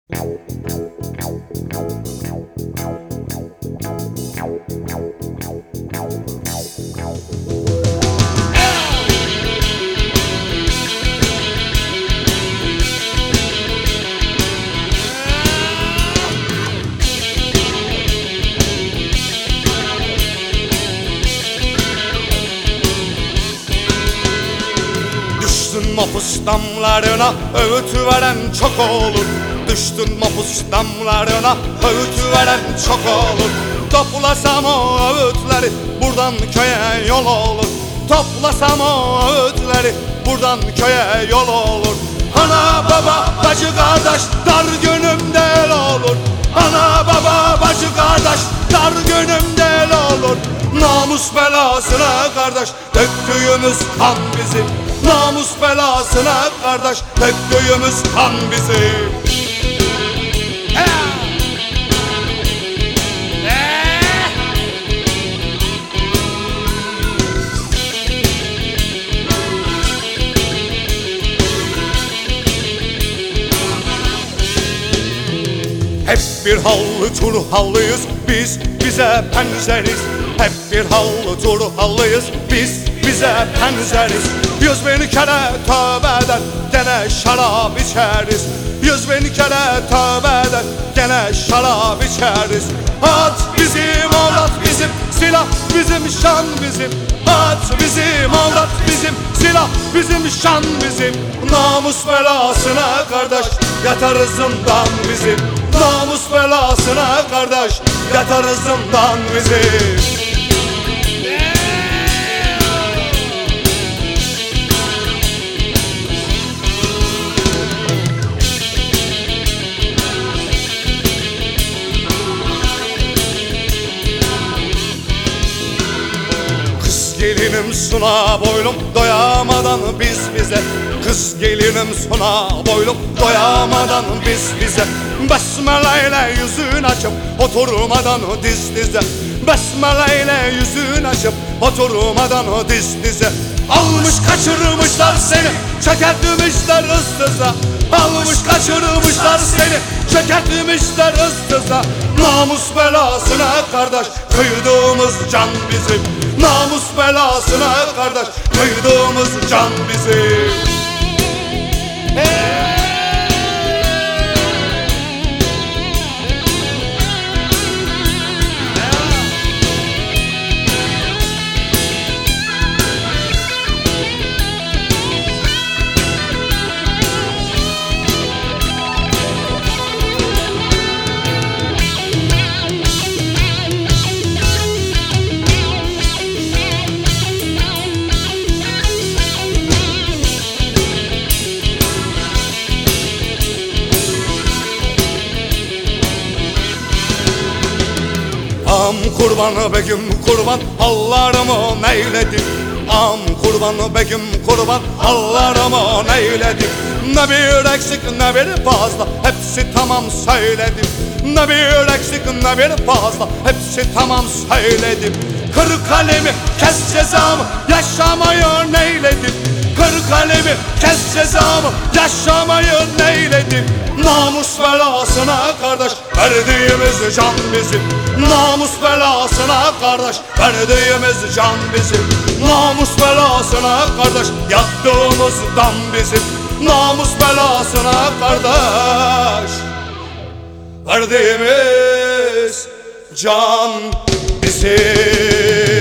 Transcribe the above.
Düştün mapus damlarına, öğütü veren çok olur. Düştün mapus damlarına, öğütü veren çok olur. Toplasam o öğütleri, buradan köye yol olur. Toplasam o öğütleri, buradan köye yol olur. Ana baba bacı kardeş, dar günümde el olur. Ana baba bacı kardeş, dar günümde el olur. Namus belasına kardeş, döktüğümüz kan bizim. Namus belasına kardeş, döktüğümüz kan bizim. Hep bir hallı Turhallıyız, biz bize benzeriz. Hep bir hallı Turhallıyız, biz bize benzeriz. 100.000 kere tövbe eder, gene şarap içeriz. 100.000 kere tövbe eder, gene şarap içeriz. At bizim, avrat bizim, silah bizim, şan bizim. At bizim, avrat bizim, silah bizim, şan bizim. Namus belasına kardeş, yatar zindan bizim. Namus belasına kardeş, yatar zindan bizim. Gelinim suna boylum, doyamadan biz bize. Kız gelinim suna boylum, doyamadan biz bize. Besmele ile yüzünü açıp oturmadan diz dize. Besmele ile yüzünü açıp oturmadan diz dize. Almış kaçırmışlar seni, çökertmişler ıstıza. Almış kaçırmışlar seni, çökertmişler ıstıza. Namus belasına kardeş, kıydığımız can bizim. Namus belasına kardeş, kıydığımız can bizim. Am kurban begüm kurban, hallarımı neyledim. Am kurban begüm kurban, hallarımı neyledim. Ne bir eksik ne bir fazla, hepsi tamam söyledim. Ne bir eksik ne bir fazla, hepsi tamam söyledim. Kır kalemi kes cezamı, yaşamayı neyledim. Kır kalemi kes cezamı, yaşamayı neyledim. Namus belasına kardeş, verdiğimiz can bizim. Namus belasına kardeş, verdiğimiz can bizim. Namus belasına kardeş, yattığımız dam bizim. Namus belasına kardeş, verdiğimiz can bizim.